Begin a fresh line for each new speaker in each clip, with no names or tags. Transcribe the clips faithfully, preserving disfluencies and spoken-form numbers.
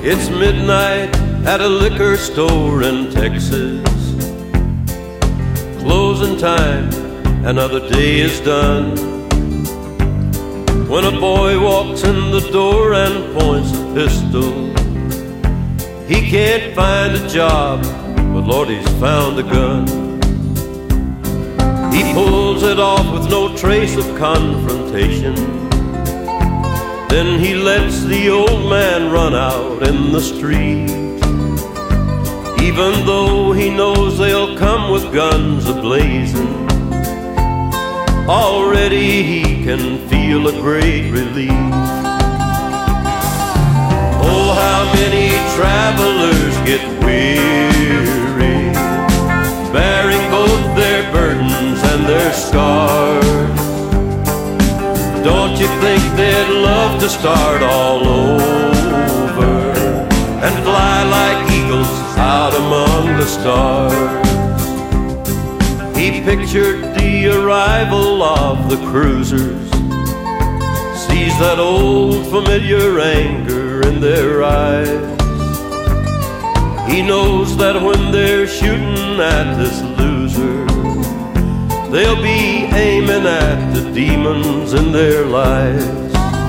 It's midnight at a liquor store in Texas. Closing time, another day is done. When a boy walks in the door and points a pistol, he can't find a job, but Lord, he's found a gun. He pulls it off with no trace of confrontation. Then he lets the old man run out in the street, even though he knows they'll come with guns a-blazing. Already he can feel a great relief. Oh, how many travelers get weary, bearing both their burdens and their scars. Don't you think they'd love to start all over and fly like eagles out among the stars? He pictured the arrival of the cruisers, sees that old familiar anger in their eyes. He knows that when they're shooting at this loser, they'll be aiming at the demons in their lives.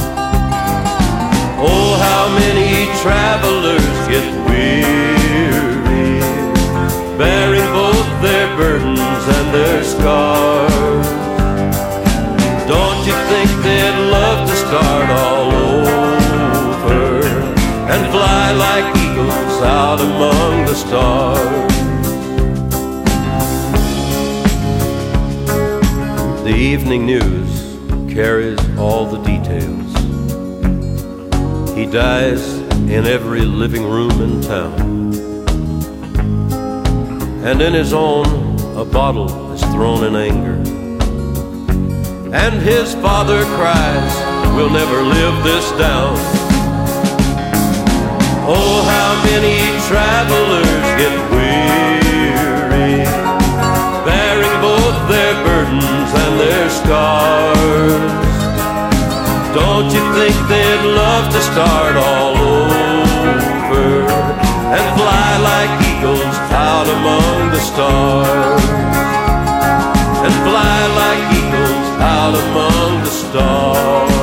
Oh, how many travelers get weary, bearing both their burdens and their scars. Don't you think they'd love to start all over and fly like eagles out among the stars? The evening news carries all the details. He dies in every living room in town, and in his own a bottle is thrown in anger. And his father cries, "We'll never live this down." Oh, how many travelers get weary, bearing both their burdens and their scars. Don't you think they'd love to start all over and fly like eagles out among the stars, and fly like eagles out among the stars?